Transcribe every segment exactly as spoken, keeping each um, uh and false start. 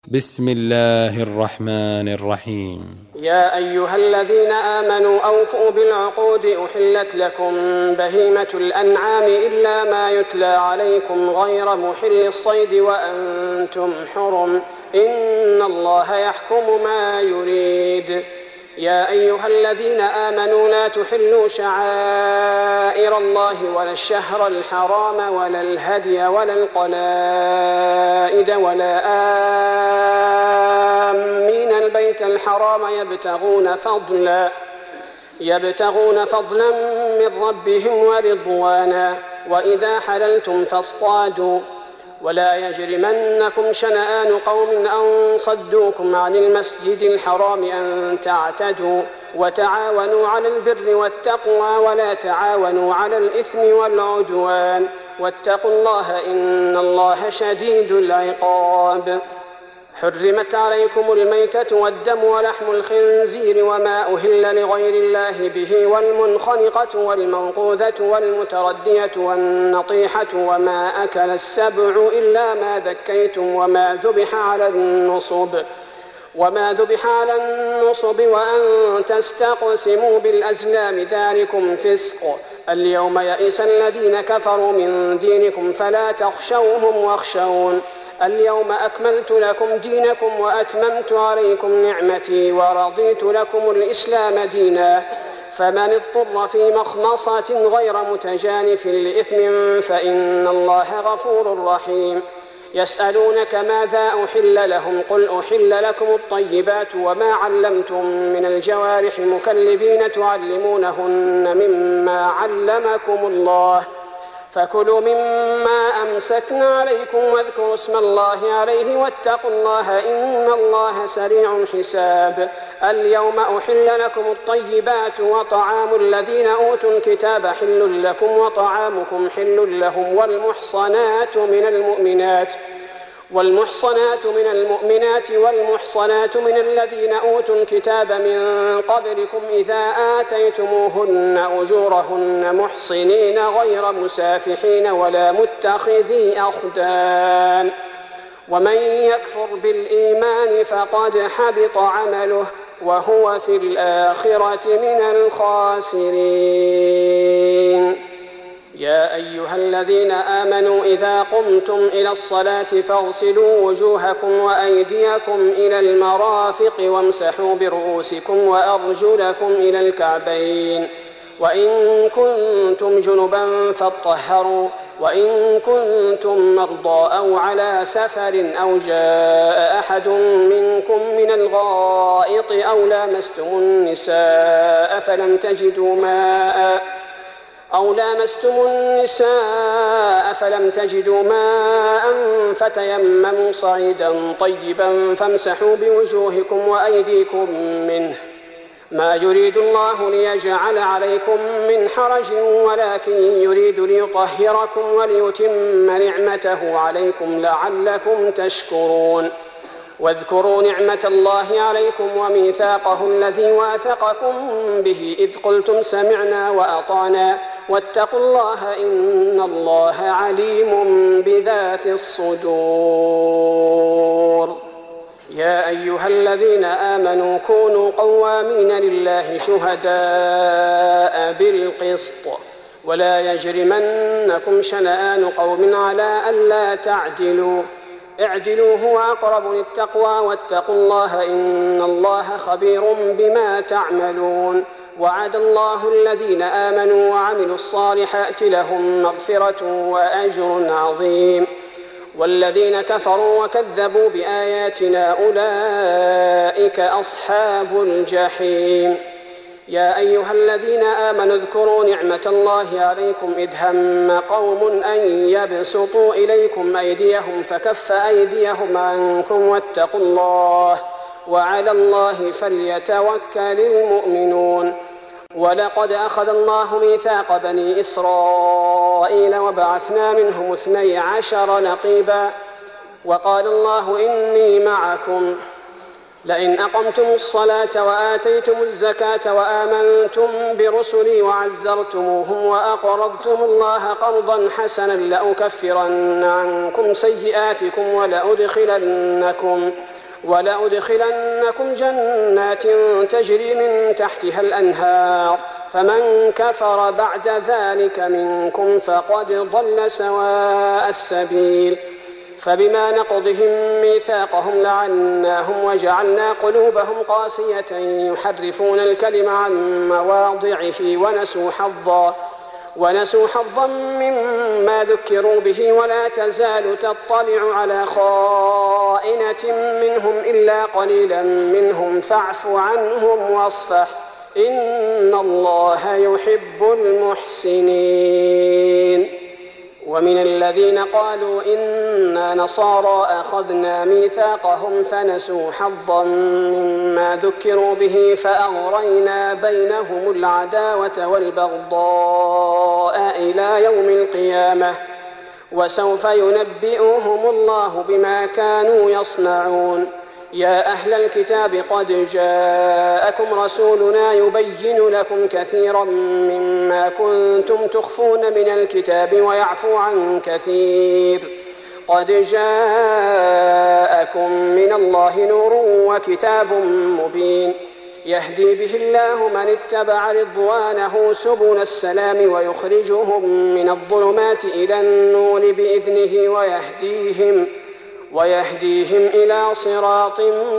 بسم الله الرحمن الرحيم. يا أيها الذين آمنوا أوفوا بالعقود أحلت لكم بهيمة الأنعام إلا ما يتلى عليكم غير محل الصيد وأنتم حرم إن الله يحكم ما يريد. يا أيها الذين آمنوا لا تحلوا شعائر الله ولا الشهر الحرام ولا الهدي ولا القلائد ولا آمين البيت الحرام يبتغون فضلا يبتغون فضلا من ربهم ورضوانا وإذا حللتم فاصطادوا ولا يجرمنكم شنآن قوم أن صدوكم عن المسجد الحرام أن تعتدوا وتعاونوا على البر والتقوى ولا تعاونوا على الإثم والعدوان واتقوا الله إن الله شديد العقاب. حرمت عليكم الميتة والدم ولحم الخنزير وما أهل لغير الله به والمنخنقة والموقوذة والمتردية والنطيحة وما أكل السبع إلا ما ذكيتم وما ذبح على النصب وما ذبح على النصب وأن تستقسموا بالأزلام ذلكم فسق. اليوم يئس الذين كفروا من دينكم فلا تخشوهم واخشون. اليوم أكملت لكم دينكم وأتممت عليكم نعمتي ورضيت لكم الإسلام دينا. فمن اضطر في مخمصة غير متجانف لإثم فإن الله غفور رحيم. يسألونك ماذا أحل لهم قل أحل لكم الطيبات وما علمتم من الجوارح مكلبين تعلمونهن مما علمكم الله فكلوا مما أمسكنا عليكم واذكروا اسم الله عليه واتقوا الله إن الله سريع الحساب. اليوم أحل لكم الطيبات وطعام الذين أوتوا الكتاب حل لكم وطعامكم حل لهم والمحصنات من المؤمنات والمحصنات من المؤمنات والمحصنات من الذين أوتوا الكتاب من قبلكم إذا آتيتموهن أجورهن محصنين غير مسافحين ولا متخذي أخدان ومن يكفر بالإيمان فقد حبط عمله وهو في الآخرة من الخاسرين. يا أيها الذين آمنوا إذا قمتم إلى الصلاة فاغسلوا وجوهكم وأيديكم إلى المرافق وامسحوا برؤوسكم وأرجلكم إلى الكعبين وإن كنتم جنبا فاطهروا وإن كنتم مرضى أو على سفر أو جاء أحد منكم من الغائط أو لامستم النساء فلم تجدوا ماء أو لامستم النساء فلم تجدوا ماء فتيمموا صعيدا طيبا فامسحوا بوجوهكم وأيديكم منه ما يريد الله ليجعل عليكم من حرج ولكن يريد ليطهركم وليتم نعمته عليكم لعلكم تشكرون. واذكروا نعمة الله عليكم وميثاقه الذي واثقكم به إذ قلتم سمعنا وأطعنا واتقوا الله إن الله عليم بذات الصدور. يا أيها الذين آمنوا كونوا قوامين لله شهداء بالقسط ولا يجرمنكم شنآن قوم على ألا تعدلوا اعدلوا هو أقرب للتقوى واتقوا الله إن الله خبير بما تعملون. وعد الله الذين آمنوا وعملوا الصالحات لهم مغفرة وأجر عظيم والذين كفروا وكذبوا بآياتنا أولئك أصحاب الجحيم. يا أيها الذين آمنوا اذكروا نعمة الله عليكم إذ هم قوم أن يبسطوا إليكم أيديهم فكف أيديهم عنكم واتقوا الله وعلى الله فليتوكل المؤمنون. ولقد أخذ الله ميثاق بني إسرائيل وبعثنا منهم اثني عشر نقيبا وقال الله إني معكم لئن أقمتم الصلاة وآتيتم الزكاة وآمنتم برسلي وعزرتموهم وأقرضتم الله قرضا حسنا لأكفرن عنكم سيئاتكم ولأدخلنكم ولأدخلنكم جنات تجري من تحتها الأنهار فمن كفر بعد ذلك منكم فقد ضل سواء السبيل. فبما نقضهم ميثاقهم لعناهم وجعلنا قلوبهم قاسية يحرفون الكلم عن مواضعه ونسوا حظا ونسوا حظا مما ذكروا به ولا تزال تطلع على خائنة منهم إلا قليلا منهم فاعف عنهم واصفح إن الله يحب المحسنين. ومن الذين قالوا إنا نصارى أخذنا ميثاقهم فنسوا حظا مما ذكروا به فأغرينا بينهم العداوة والبغضاء إلى يوم القيامة وسوف ينبئهم الله بما كانوا يصنعون. يا أهل الكتاب قد جاءكم رسولنا يبين لكم كثيرا مما كنتم تخفون من الكتاب ويعفو عن كثير قد جاءكم من الله نور وكتاب مبين يهدي به الله من اتبع رضوانه سبل السلام ويخرجهم من الظلمات إلى النور بإذنه ويهديهم ويهديهم إلى صراط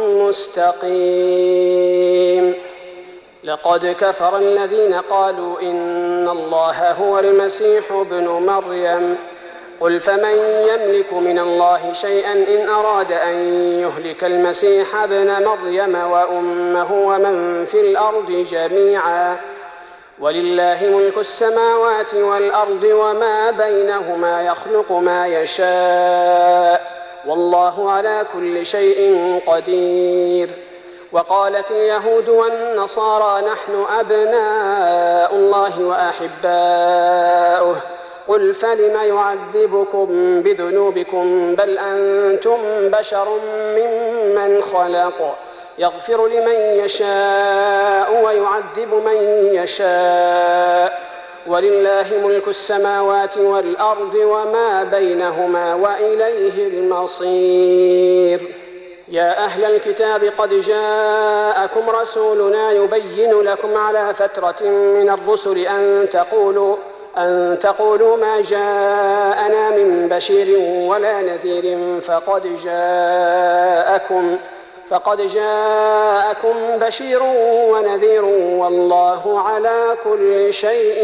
مستقيم. لقد كفر الذين قالوا إن الله هو المسيح ابن مريم قل فمن يملك من الله شيئا إن أراد أن يهلك المسيح ابن مريم وأمه ومن في الأرض جميعا ولله ملك السماوات والأرض وما بينهما يخلق ما يشاء والله على كل شيء قدير. وقالت اليهود والنصارى نحن أبناء الله وأحباؤه قل فلم يعذبكم بذنوبكم بل أنتم بشر ممن خلق يغفر لمن يشاء ويعذب من يشاء ولله ملك السماوات والأرض وما بينهما وإليه المصير. يا أهل الكتاب قد جاءكم رسولنا يبين لكم على فترة من الرسل أن تقولوا أن تقولوا ما جاءنا من بشير ولا نذير فقد جاءكم فقد جاءكم بشير ونذير والله على كل شيء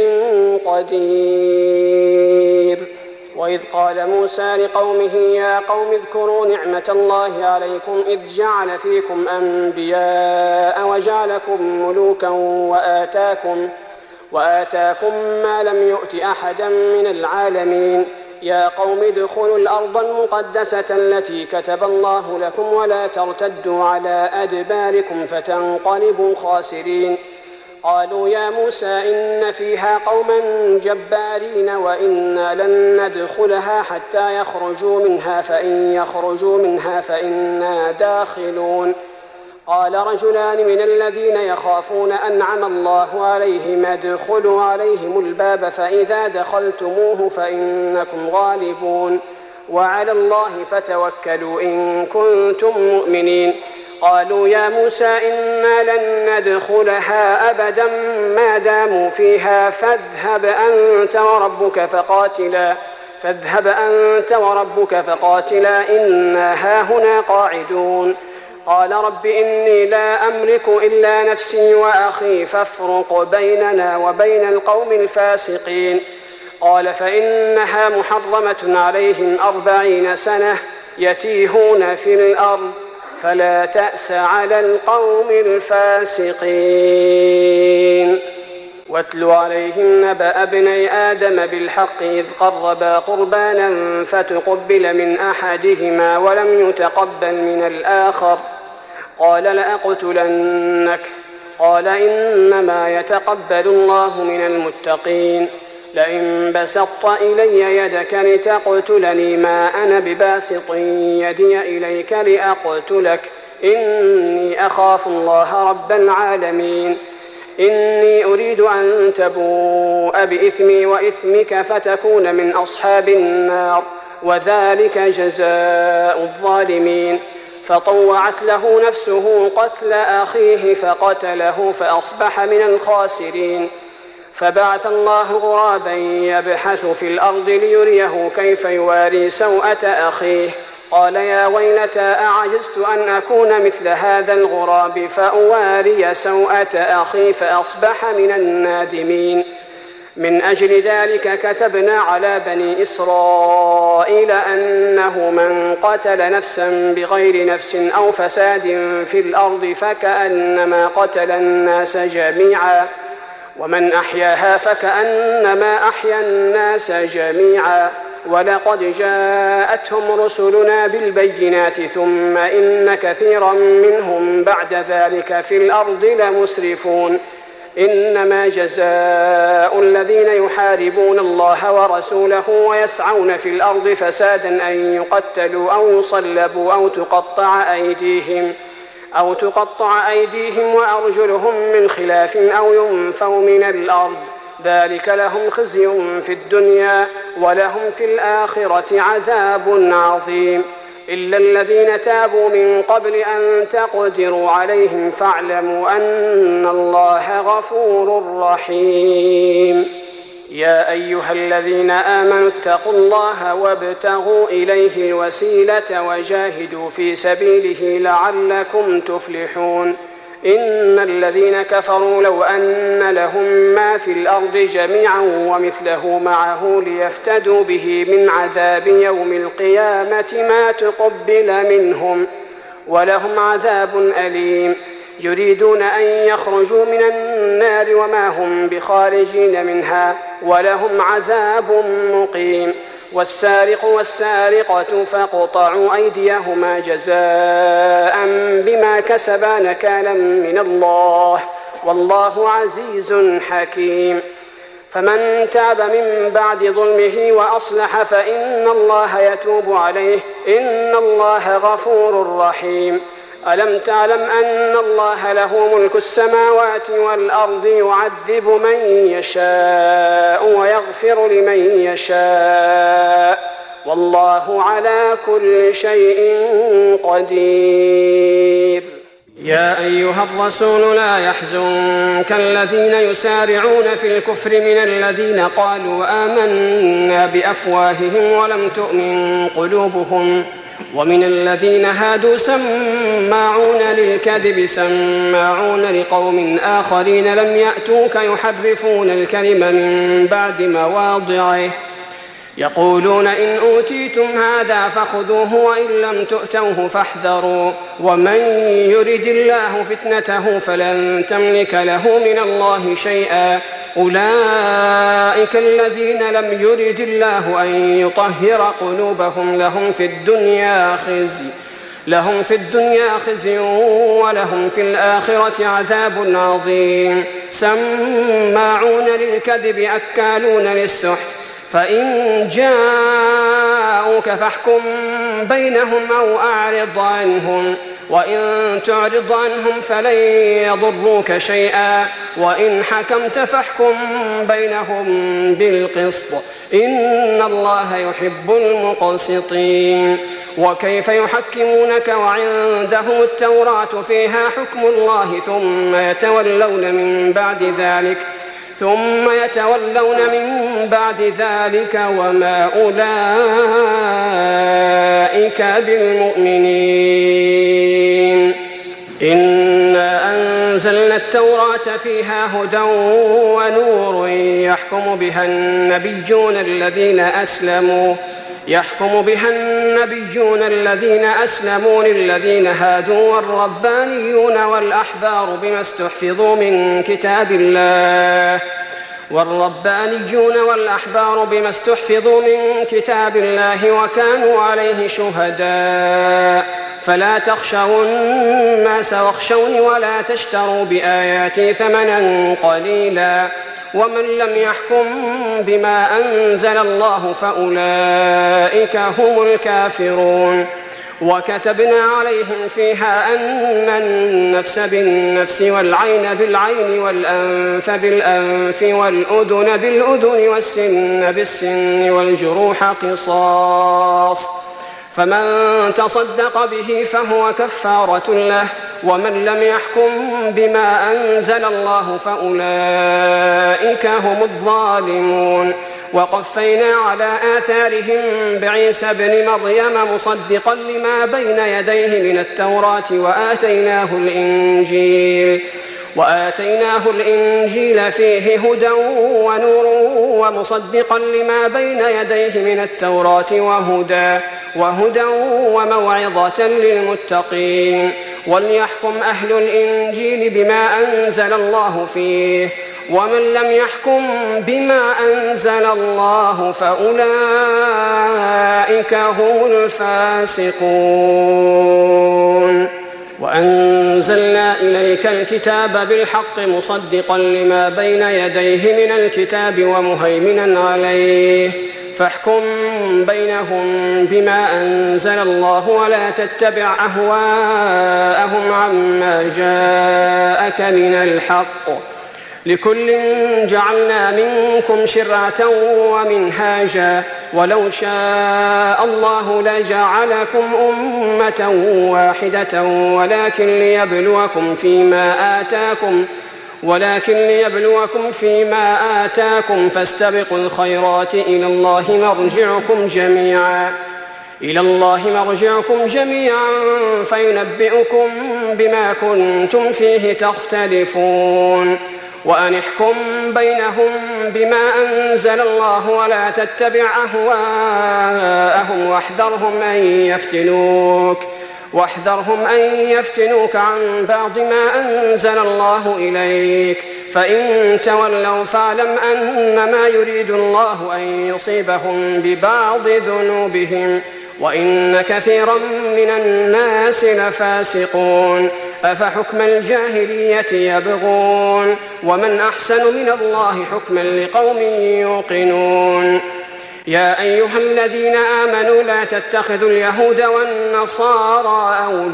قدير. وإذ قال موسى لقومه يا قوم اذكروا نعمة الله عليكم إذ جعل فيكم أنبياء وجعلكم ملوكا وآتاكم, وآتاكم ما لم يؤت أحدا من العالمين. يا قوم ادخلوا الأرض المقدسة التي كتب الله لكم ولا ترتدوا على أدباركم فتنقلبوا خاسرين. قالوا يا موسى إن فيها قوما جبارين وإنا لن ندخلها حتى يخرجوا منها فإن يخرجوا منها فإنا داخلون. قال رجلان من الذين يخافون أنعم الله عليهم ادخلوا عليهم الباب فإذا دخلتموه فإنكم غالبون وعلى الله فتوكلوا إن كنتم مؤمنين. قالوا يا موسى إنا لن ندخلها أبدا ما داموا فيها فاذهب أنت وربك فقاتلا فاذهب أنت وربك فقاتلا إنا هاهنا قاعدون. قال رب إني لا أملك إلا نفسي وأخي فافرق بيننا وبين القوم الفاسقين. قال فإنها محرمة عليهم أربعين سنة يتيهون في الأرض فلا تأس على القوم الفاسقين. واتل عليهم نبأ ابني آدم بالحق إذ قربا قربانا فتقبل من أحدهما ولم يتقبل من الآخر قال لأقتلنك قال إنما يتقبل الله من المتقين. لئن بسطت إلي يدك لتقتلني ما أنا بباسط يدي إليك لأقتلك إني أخاف الله رب العالمين إني أريد أن تبوء بإثمي وإثمك فتكون من أصحاب النار وذلك جزاء الظالمين. فطوعت له نفسه قتل أخيه فقتله فأصبح من الخاسرين. فبعث الله غرابا يبحث في الأرض ليريه كيف يواري سوءة أخيه قال يا ويلتى أعجزت أن أكون مثل هذا الغراب فأواري سوءة أخي فأصبح من النادمين. من أجل ذلك كتبنا على بني إسرائيل أنه من قتل نفسا بغير نفس أو فساد في الأرض فكأنما قتل الناس جميعا ومن أحياها فكأنما أحيا الناس جميعا. ولقد جاءتهم رسلنا بالبينات ثم إن كثيرا منهم بعد ذلك في الأرض لمسرفون. إنما جزاء الذين يحاربون الله ورسوله ويسعون في الأرض فسادا أن يقتلوا أو يصلبوا أو تقطع أيديهم أو تقطع أيديهم وأرجلهم من خلاف أو ينفوا من الأرض ذلك لهم خزي في الدنيا ولهم في الآخرة عذاب عظيم. إلا الذين تابوا من قبل أن تقدروا عليهم فاعلموا أن الله غفور رحيم. يا أيها الذين آمنوا اتقوا الله وابتغوا إليه الوسيلة وجاهدوا في سبيله لعلكم تفلحون. إن الذين كفروا لو أن لهم ما في الأرض جميعا ومثله معه ليفتدوا به من عذاب يوم القيامة ما تقبل منهم ولهم عذاب أليم. يريدون أن يخرجوا من النار وما هم بخارجين منها ولهم عذاب مقيم. والسارق والسارقة فاقطعوا أيديهما جزاء بما كسبا نكالا من الله والله عزيز حكيم. فمن تاب من بعد ظلمه وأصلح فإن الله يتوب عليه إن الله غفور رحيم. ألم تعلم أن الله له ملك السماوات والأرض يعذب من يشاء ويغفر لمن يشاء والله على كل شيء قدير. يا أيها الرسول لا يحزنك الذين يسارعون في الكفر من الذين قالوا آمنا بأفواههم ولم تؤمن قلوبهم ومن الذين هادوا سماعون للكذب سماعون لقوم آخرين لم يأتوك يحرفون الكلم من بعد مواضعه يقولون إن أوتيتم هذا فخذوه وإن لم تؤتوه فاحذروا ومن يرد الله فتنته فلن تملك له من الله شيئا أولئك الذين لم يرد الله أن يطهر قلوبهم لهم في الدنيا خزي لهم في الدنيا خزي ولهم في الآخرة عذاب عظيم. سماعون للكذب أكالون للسحت فإن جاءوك فاحكم بينهم أو أعرض عنهم وإن تعرض عنهم فلن يضروك شيئا وإن حكمت فاحكم بينهم بالقسط إن الله يحب المقسطين. وكيف يحكمونك وعندهم التوراة فيها حكم الله ثم يتولون من بعد ذلك ثم يتولون من بعد ذلك وما أولئك بالمؤمنين. إنا أنزلنا التوراة فيها هدى ونور يحكم بها النبيون الذين أسلموا يحكم بها النبيون الذين أسلموا للذين هادوا والربانيون والأحبار بما استحفظوا من كتاب الله والربانيون والأحبار بما استحفظوا من كتاب الله وكانوا عليه شهداء فلا تخشوا الناس واخشوني ولا تشتروا بآياتي ثمنا قليلا ومن لم يحكم بما أنزل الله فأولئك هم الكافرون. وكتبنا عليهم فيها أن النفس بالنفس والعين بالعين والأنف بالأنف والأذن بالأذن والسن بالسن والجروح قصاص، فمن تصدق به فهو كفارة له، ومن لم يحكم بما أنزل الله فأولئك هم الظالمون. وقفينا على آثارهم بعيسى ابن مريم مصدقا لما بين يديه من التوراة وآتيناه الإنجيل وآتيناه الإنجيل فيه هدى ونور ومصدقا لما بين يديه من التوراة وهدى وهدى وموعظة للمتقين. وليحكم أهل الإنجيل بما أنزل الله فيه، ومن لم يحكم بما أنزل الله فأولئك هم الفاسقون. وأنزلنا إليك الكتاب بالحق مصدقا لما بين يديه من الكتاب ومهيمنا عليه، فاحكم بينهم بما أنزل الله ولا تتبع أهواءهم عما جاءك من الحق، لكل جعلنا منكم شرعة ومنهاجا، ولو شاء الله لجعلكم أمة واحدة ولكن ليبلوكم فيما آتاكم ولكن ليبلوكم فيما آتاكم فاستبقوا الخيرات إلى الله مرجعكم جميعا إلى الله مرجعكم جميعا فينبئكم بما كنتم فيه تختلفون. وأن احكم بينهم بما أنزل الله ولا تتبع أهواءهم واحذرهم أن يفتنوك واحذرهم أن يفتنوك عن بعض ما أنزل الله إليك، فإن تولوا فاعلم أنما يريد الله أن يصيبهم ببعض ذنوبهم وإن كثيرا من الناس لفاسقون. أفحكم الجاهلية يبغون ومن أحسن من الله حكما لقوم يوقنون. يا أيها الذين آمنوا لا تتخذوا اليهود والنصارى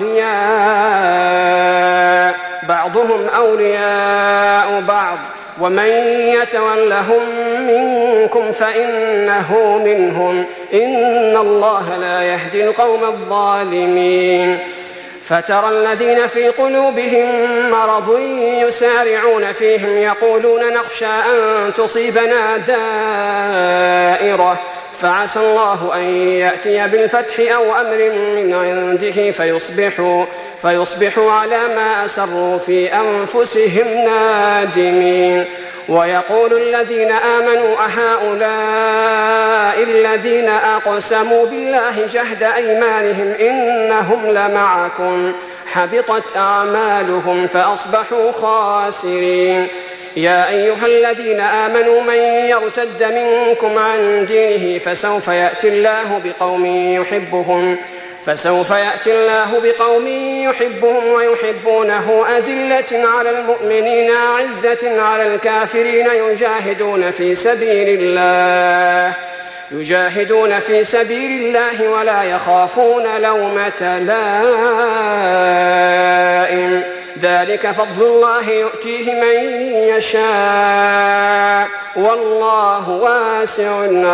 أولياء بعضهم أولياء بعض ومن يتولهم منكم فإنه منهم إن الله لا يهدي القوم الظالمين. فترى الذين في قلوبهم مرض يسارعون فيهم يقولون نخشى أن تصيبنا دائرة فعسى الله أن يأتي بالفتح أو أمر من عنده فيصبحوا, فيصبحوا على ما أسروا في أنفسهم نادمين. ويقول الذين آمنوا أهؤلاء الذين أقسموا بالله جهد أيمانهم إنهم لمعكم حبطت أعمالهم فأصبحوا خاسرين. يا أيها الذين آمنوا من يرتد منكم عن دينه فسوف يأتي الله بقوم يحبهم فسوف يأتي الله بقوم يحبهم ويحبونه أذلة على المؤمنين عزة على الكافرين يجاهدون في سبيل الله يجاهدون في سبيل الله ولا يخافون لومة لائم ذلك فضل الله يؤتيه من يشاء والله واسع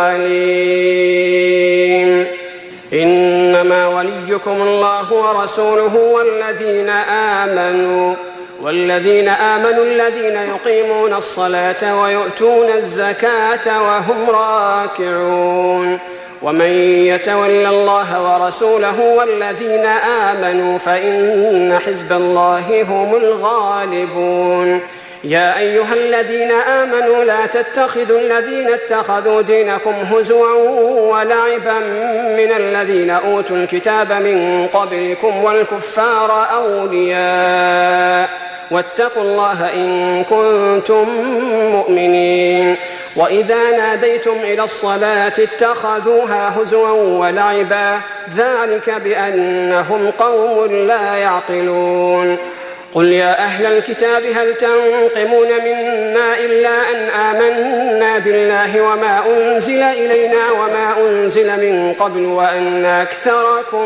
عليم. إنما وليكم الله ورسوله والذين آمنوا والذين آمنوا الذين يقيمون الصلاة ويؤتون الزكاة وهم راكعون. ومن يتول الله ورسوله والذين آمنوا فإن حزب الله هم الغالبون. يا أيها الذين آمنوا لا تتخذوا الذين اتخذوا دينكم هزوا ولعبا من الذين أوتوا الكتاب من قبلكم والكفار أولياء واتقوا الله إن كنتم مؤمنين. وإذا ناديتم إلى الصلاة اتخذوها هزوا ولعبا ذلك بأنهم قوم لا يعقلون. قل يا أهل الكتاب هل تنقمون منا إلا أن آمنا بالله وما أنزل إلينا وما أنزل من قبل وأن أكثركم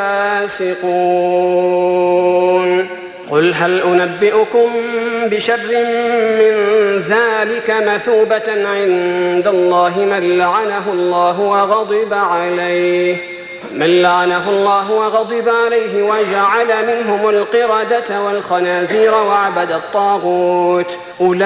فاسقون قل هل أنبئكم بشر من ذلك مثوبة عند الله من لعنه الله وغضب عليه من لعنه الله وغضب عليه وجعل منهم القردة والخنازير وعبد الطاغوت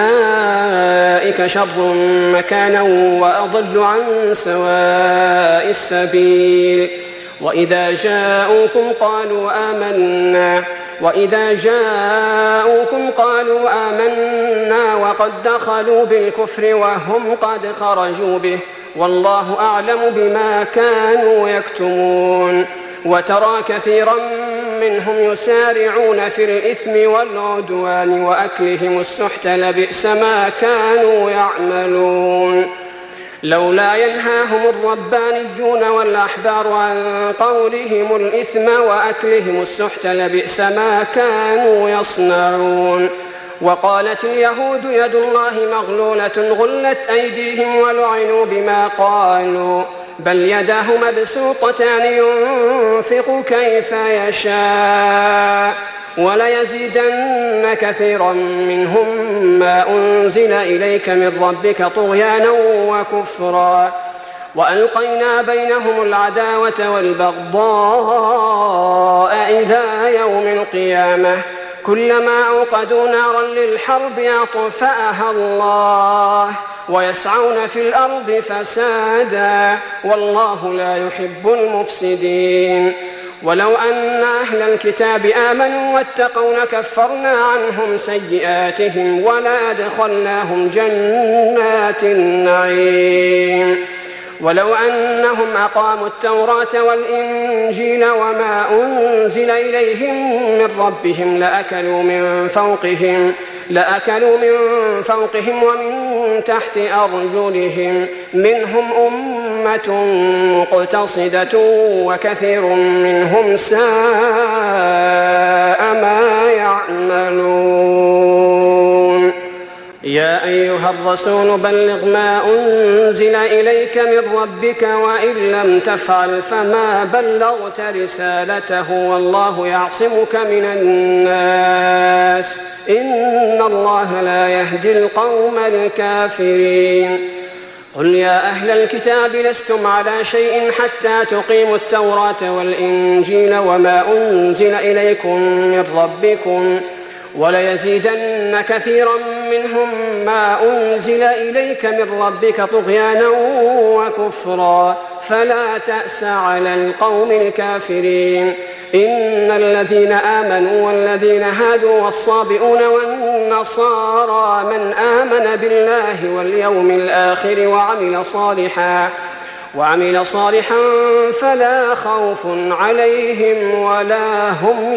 أولئك شر مكانا وأضل عن سواء السبيل وإذا جاءوكم قالوا آمنا وإذا جاءوكم قالوا آمنا وقد دخلوا بالكفر وهم قد خرجوا به والله أعلم بما كانوا يكتمون وترى كثيرا منهم يسارعون في الإثم والعدوان وأكلهم السحت لبئس ما كانوا يعملون لولا ينهاهم الربانيون والأحبار عن قولهم الإثم وأكلهم السحت لبئس ما كانوا يصنعون وقالت اليهود يد الله مغلولة غلت أيديهم ولعنوا بما قالوا بل يداه مبسوطتان ينفق كيف يشاء وليزيدن كثيرا منهم ما أنزل إليك من ربك طغيانا وكفرا وألقينا بينهم العداوة والبغضاء إلى يوم القيامة كلما أوقدوا نارا للحرب أطفأها الله ويسعون في الأرض فسادا والله لا يحب المفسدين ولو أن أهل الكتاب آمنوا واتقوا لكفرنا عنهم سيئاتهم ولأدخلناهم جنات النعيم ولو أنهم أقاموا التوراة والإنجيل وما أنزل إليهم من ربهم لأكلوا من فوقهم لأكلوا من فوقهم ومن تحت أرجلهم منهم أمة مقتصدة وكثير منهم ساء ما يعملون يا أيها الرسول بلغ ما أنزل إليك من ربك وإن لم تفعل فما بلغت رسالته والله يعصمك من الناس إن الله لا يهدي القوم الكافرين قل يا أهل الكتاب لستم على شيء حتى تقيموا التوراة والإنجيل وما أنزل إليكم من ربكم وليزيدن كثيرا منهم ما أنزل إليك من ربك طغيانا وكفرا فلا تأس على القوم الكافرين إن الذين آمنوا والذين هادوا والصابئون والنصارى من آمن بالله واليوم الآخر وعمل صالحا وعمل صالحا فلا خوف عليهم ولا هم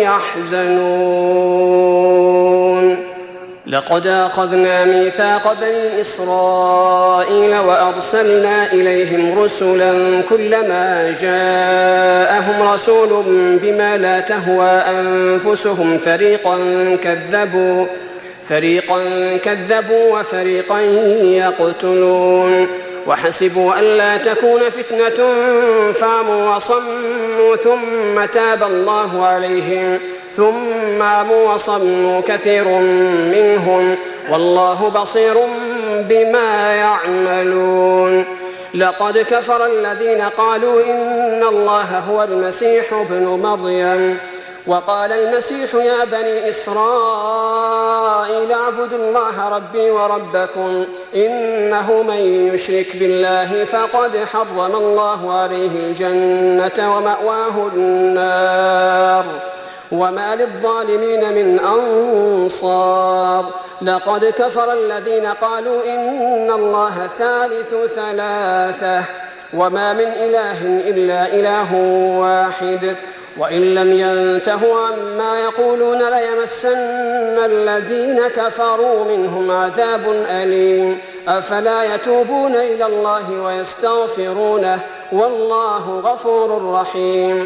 يحزنون لقد أخذنا ميثاق بني إسرائيل وأرسلنا إليهم رسلا كلما جاءهم رسول بما لا تهوى أنفسهم فريقا كذبوا فريقا كذبوا وفريقا يقتلون وحسبوا ألا تكون فتنة فعموا وصموا ثم تاب الله عليهم ثم عموا وصموا كثير منهم والله بصير بما يعملون لقد كفر الذين قالوا إن الله هو المسيح ابن مريم وقال المسيح يا بني إسرائيل اعبدوا الله ربي وربكم إنه من يشرك بالله فقد حرم الله عليه الجنة ومأواه النار وما للظالمين من أنصار لقد كفر الذين قالوا إن الله ثالث ثلاثة وما من إله إلا إله واحد وإن لم ينتهوا عما يقولون ليمسن الذين كفروا منهم عذاب أليم أفلا يتوبون إلى الله ويستغفرونه والله غفور رحيم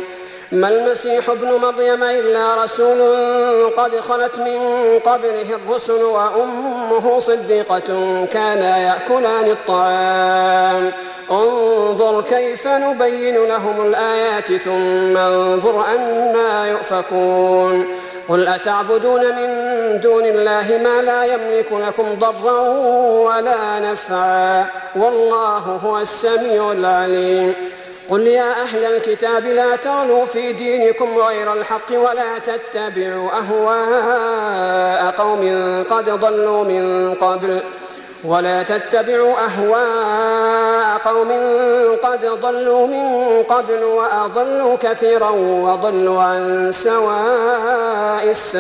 ما المسيح ابن مريم إلا رسول قد خلت من قبله الرسل وأمه صديقة كانا يأكلان الطعام انظر كيف نبين لهم الآيات ثم انظر أنا يؤفكون قل أتعبدون من دون الله ما لا يملك لكم ضرا ولا نفعا والله هو السميع العليم قل يا أهل الكتاب لا تغلوا في دينكم غير الحق ولا تتبعوا أهواء قوم قد ضلوا من قبل ولا تتبعوا أهواء قوم قد ضلوا من قبل وأضلوا كثيرا وضلوا عن سواء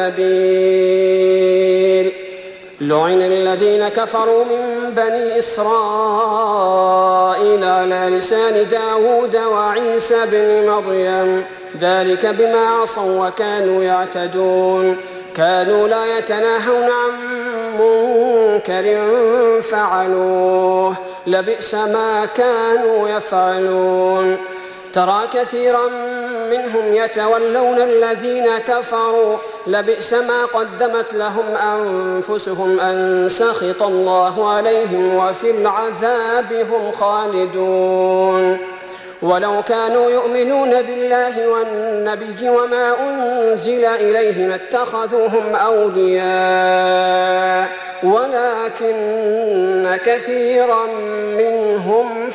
السبيل لعن الذين كفروا من بني إسرائيل على لسان داود وعيسى بن مريم ذلك بما عصوا وكانوا يعتدون كانوا لا يتناهون عن منكر فعلوه لبئس ما كانوا يفعلون ترى كثيرا منهم يتولون الذين كفروا لبئس ما قدمت لهم أنفسهم أن سخط الله عليهم وفي العذاب هم خالدون ولو كانوا يؤمنون بالله والنبي وما أنزل إليه ما اتخذوهم أولياء ولكن كثيرا منهم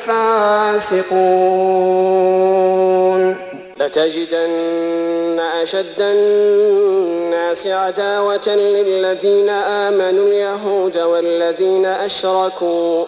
فاسقون لتجدن أشد الناس عداوة للذين آمنوا اليهود والذين أشركوا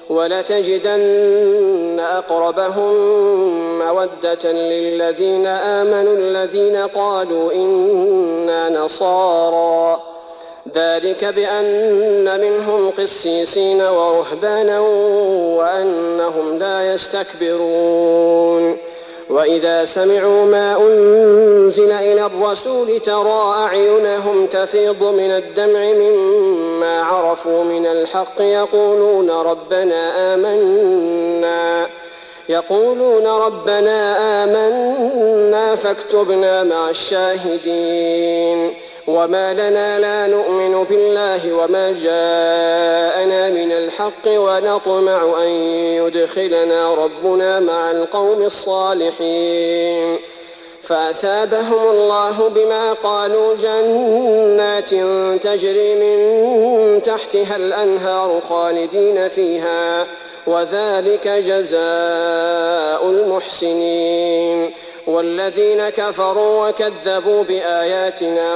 ولتجدن أقربهم مودة للذين آمنوا الذين قالوا إنا نصارى ذلك بأن منهم قسيسين ورهبانا وأنهم لا يستكبرون وإذا سمعوا ما أنزل إلى الرسول ترى أعينهم تفيض من الدمع مما عرفوا من الحق يقولون ربنا آمنا يقولون ربنا آمنا فاكتبنا مع الشاهدين وما لنا لا نؤمن بالله وما جاءنا من الحق ونطمع أن يدخلنا ربنا مع القوم الصالحين فأثابهم الله بما قالوا جنات تجري من تحتها الأنهار خالدين فيها وذلك جزاء المحسنين والذين كفروا وكذبوا بآياتنا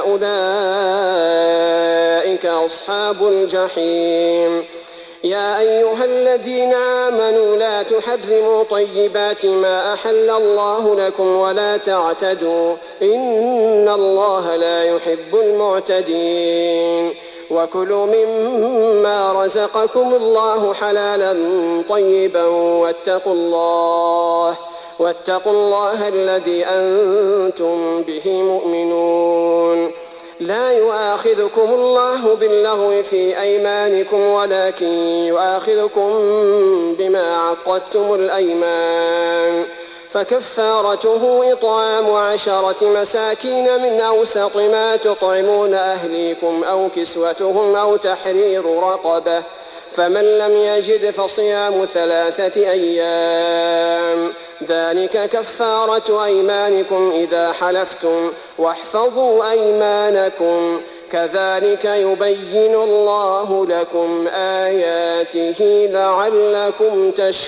أولئك أصحاب الجحيم يا أيها الذين آمنوا لا تحرموا طيبات ما أحل الله لكم ولا تعتدوا إن الله لا يحب المعتدين وكلوا مما رزقكم الله حلالا طيبا واتقوا الله واتقوا الله الذي أنتم به مؤمنون لا يؤاخذكم الله باللغو في أيمانكم ولكن يؤاخذكم بما عقدتم الأيمان فكفارته إطعام عشرة مساكين من أوسط ما تطعمون أهليكم أو كسوتهم أو تحرير رقبة فمن لم يجد فصيام ثلاثة أيام ذلك كفارة أيمانكم إذا حلفتم واحفظوا أيمانكم كذلك يبين الله لكم آياته لعلكم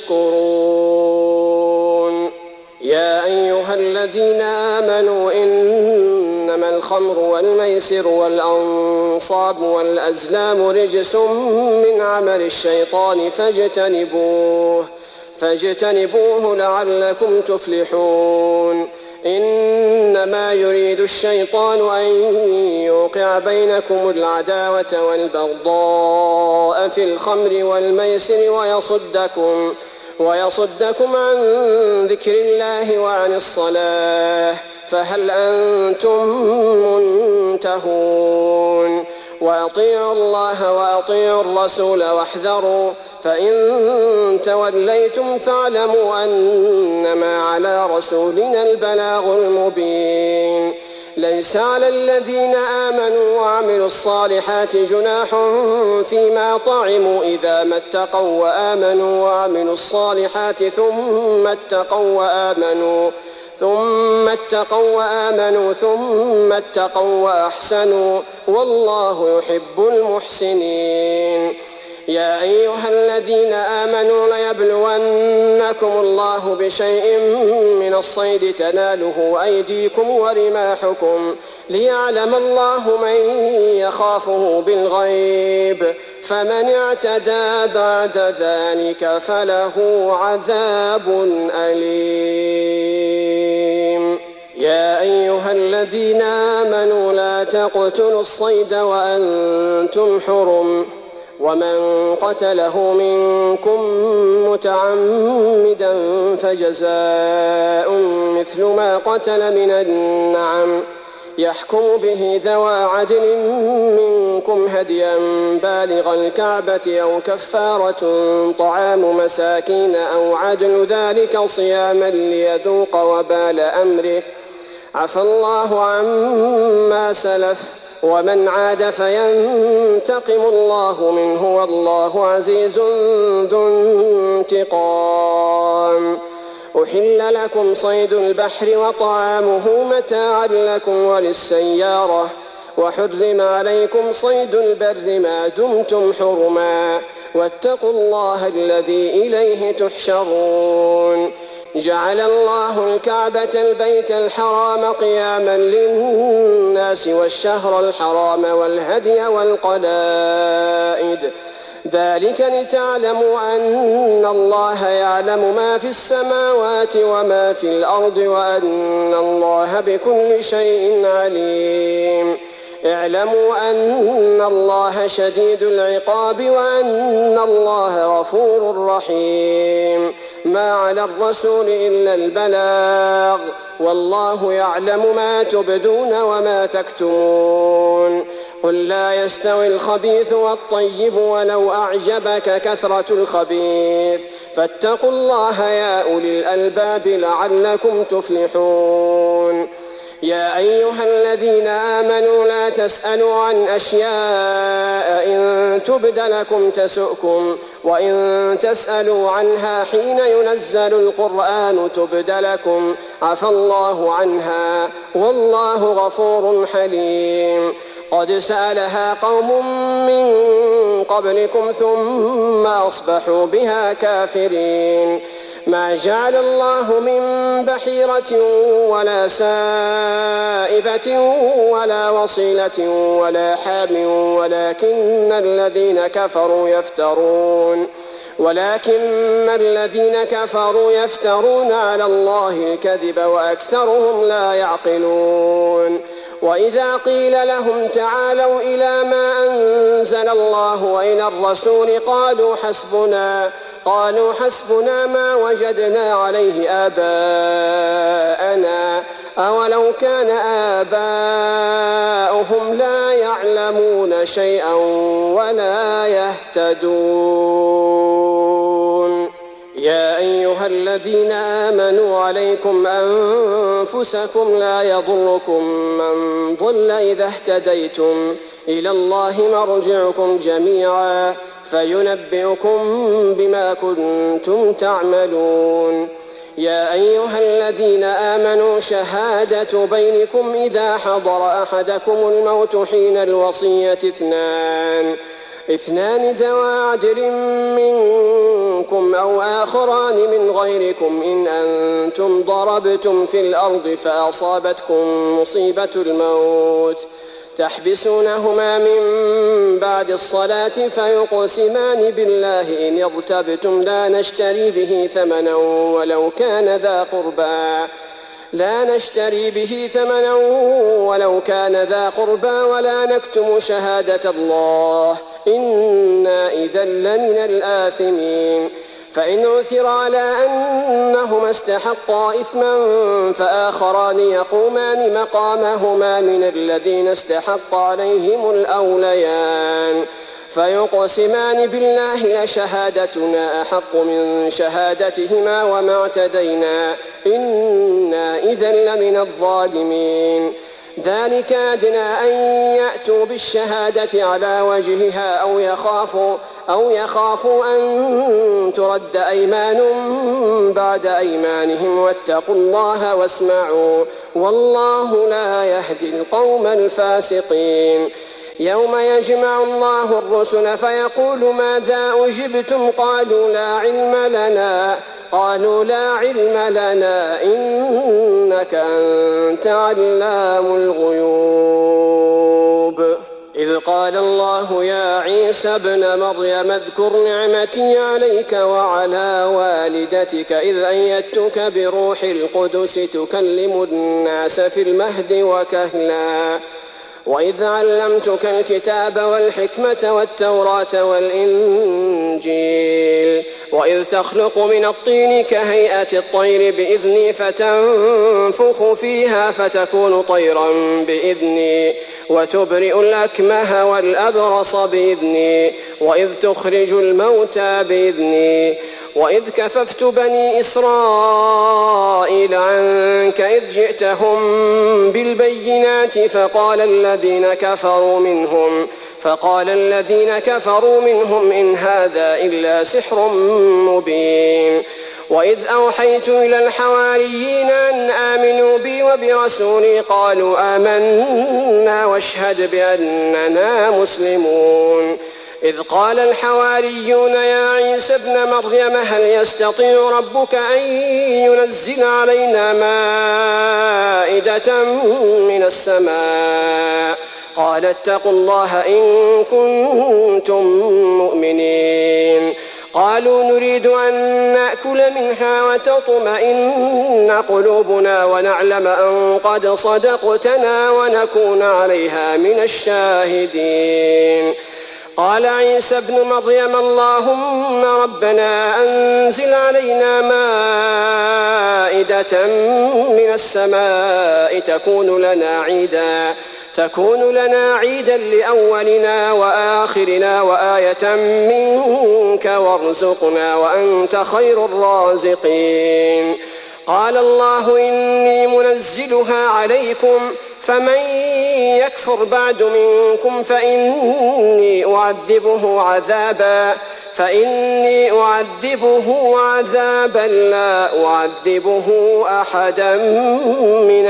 تشكرون يا أيها الذين آمنوا إنما الخمر والميسر والأنصاب والأزلام رجس من عمل الشيطان فاجتنبوه فاجتنبوه لعلكم تفلحون إنما يريد الشيطان أن يوقع بينكم العداوة والبغضاء في الخمر والميسر ويصدكم ويصدكم عن ذكر الله وعن الصلاة فهل أنتم منتهون وأطيعوا الله وأطيعوا الرسول واحذروا، فإن توليتم فاعلموا أنما على رسولنا البلاغ المبين. ليس على الذين آمنوا وعملوا الصالحات جناح فيما طعموا إذا ما اتقوا وآمنوا وعملوا الصالحات ثم اتقوا وآمنوا ثم اتقوا وآمنوا ثم اتقوا وأحسنوا والله يحب المحسنين. يا أيها الذين آمنوا ليبلونكم الله بشيء من الصيد تناله أيديكم ورماحكم ليعلم الله من يخافه بالغيب، فمن اعتدى بعد ذلك فله عذاب أليم. يا أيها الذين آمنوا لا تقتلوا الصيد وأنتم حرم، ومن قتله منكم متعمدا فجزاء مثل ما قتل من النعم يحكم به ذوى عدل منكم هديا بالغ الكعبة أو كفارة طعام مساكين أو عدل ذلك صياما ليذوق وبال أمره، عفى الله عما سلف ومن عاد فينتقم الله منه والله عزيز ذو انتقام. أحل لكم صيد البحر وطعامه متاعا لكم وللسيارة، وحرم عليكم صيد البر ما دمتم حرما، واتقوا الله الذي إليه تحشرون. جعل الله الكعبة البيت الحرام قياما للناس والشهر الحرام والهدي والقلائد، ذلك لتعلموا أن الله يعلم ما في السماوات وما في الأرض وأن الله بكل شيء عليم. اعلموا أن الله شديد العقاب وأن الله غفور رحيم. ما على الرسول إلا البلاغ، والله يعلم ما تبدون وما تكتمون. قل لا يستوي الخبيث والطيب ولو أعجبك كثرة الخبيث، فاتقوا الله يا أولي الألباب لعلكم تفلحون. يا أيها الذين آمنوا لا تسألوا عن أشياء إن تبد لكم تسؤكم، وإن تسألوا عنها حين ينزل القرآن تبد لكم عفى الله عنها والله غفور حليم. قد سألها قوم من قبلكم ثم أصبحوا بها كافرين. ما جعل الله من بحيرة ولا سائبة ولا وصيلة ولا حام ولكن الذين كفروا يفترون ولكن الذين كفروا يفترون على الله الكذب وأكثرهم لا يعقلون. وإذا قيل لهم تعالوا إلى ما أنزل الله وإلى الرسول قالوا حسبنا قالوا حسبنا ما وجدنا عليه آباءنا أولو كان آباؤهم لا يعلمون شيئا ولا يهتدون. يا أيها الذين آمنوا عليكم أنفسكم لا يضركم من ضل إذا اهتديتم، إلى الله مرجعكم جميعا فينبئكم بما كنتم تعملون. يا أيها الذين آمنوا شهادة بينكم إذا حضر أحدكم الموت حين الوصية اثنان اثنان ذوى عدل منكم أو آخران من غيركم إن أنتم ضربتم في الأرض فأصابتكم مصيبة الموت تحبسونهما من بعد الصلاة فيقسمان بالله إن ارتبتم لا نشتري به ثمنا ولو كان ذا قربى لا نشتري به ثمنا ولو كان ذا قربى ولا نكتم شهادة الله إنا إذا لمن الآثمين. فإن عثر على أنهما استحقا إثما فآخران يقومان مقامهما من الذين استحق عليهم الأوليان فيقسمان بالله لشهادتنا أحق من شهادتهما وما اعتدينا إنا إذا لمن الظالمين. ذلك أدنى أن يأتوا بالشهادة على وجهها أو يخافوا, أو يخافوا أن ترد أيمان بعد أيمانهم واتقوا الله واسمعوا والله لا يهدي القوم الفاسقين. يوم يجمع الله الرسل فيقول ماذا أجبتم قالوا لا علم لنا قالوا لا علم لنا إنك أنت علام الغيوب. إذ قال الله يا عيسى ابن مريم اذكر نعمتي عليك وعلى والدتك إذ أيدتك بروح القدس تكلم الناس في المهد وكهلا وإذ علمتك الكتاب والحكمة والتوراة والإنجيل وإذ تخلق من الطين كهيئة الطير بإذني فتنفخ فيها فتكون طيرا بإذني وتبرئ الأكمه والأبرص بإذني وإذ تخرج الموتى بإذني وإذ كففت بني إسرائيل عنك إذ جئتهم بالبينات فقال الذين كفروا منهم فقال الذين كفروا منهم إن هذا إلا سحر مبين. وإذ أوحيت إلى الحواريين أن آمنوا بي وبرسولي قالوا آمنا واشهد بأننا مسلمون. إذ قال الحواريون يا عيسى ابن مريم هل يستطيع ربك أن ينزل علينا مائدة من السماء قال اتقوا الله إن كنتم مؤمنين. قالوا نريد أن نأكل منها وتطمئن قلوبنا ونعلم أن قد صدقتنا ونكون عليها من الشاهدين. قال عيسى ابن مريم اللهم ربنا أنزل علينا مائدة من السماء تكون لنا عيدا تكون لنا عيدا لأولنا وآخرنا وآية منك وارزقنا وأنت خير الرازقين. قال الله إني منزلها عليكم فمن يكفر بعد منكم فإني أعذبه عذابا فإني أعذبه عذابا لا أعذبه أحدا من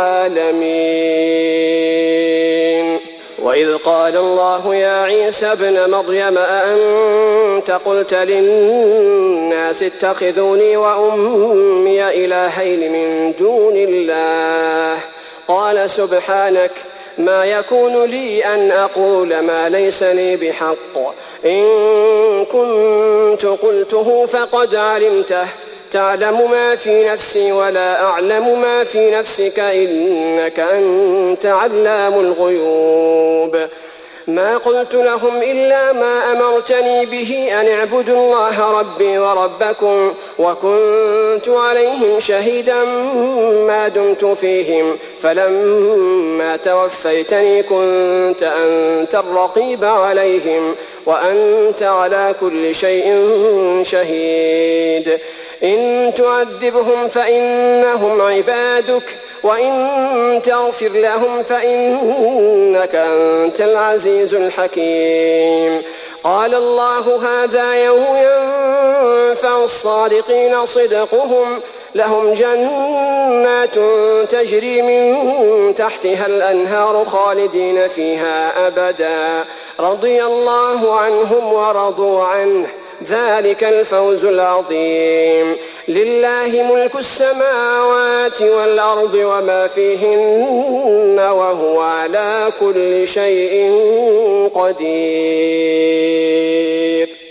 العالمين. وإذ قال الله يا عيسى ابن مريم أأنت قلت للناس اتخذوني وأمي إلهين من دون الله قال سبحانك ما يكون لي أن أقول ما ليس لي بحق إن كنت قلته فقد علمته تعلم ما في نفسي ولا أعلم ما في نفسك إنك أنت علام الغيوب. ما قلت لهم إلا ما أمرتني به أن اعبدوا الله ربي وربكم وكنت عليهم شهيدا ما دمت فيهم فلما توفيتني كنت أنت الرقيب عليهم وأنت على كل شيء شهيد. إن تعذبهم فإنهم عبادك وإن تغفر لهم فإنك أنت العزيز الحكيم. قال الله هذا يوم ينفع الصادقين صدقهم لهم جنات تجري من تحتها الأنهار خالدين فيها أبدا رضي الله عنهم ورضوا عنه ذلك الفوز العظيم. لله ملك السماوات والأرض وما فيهن وهو على كل شيء قدير.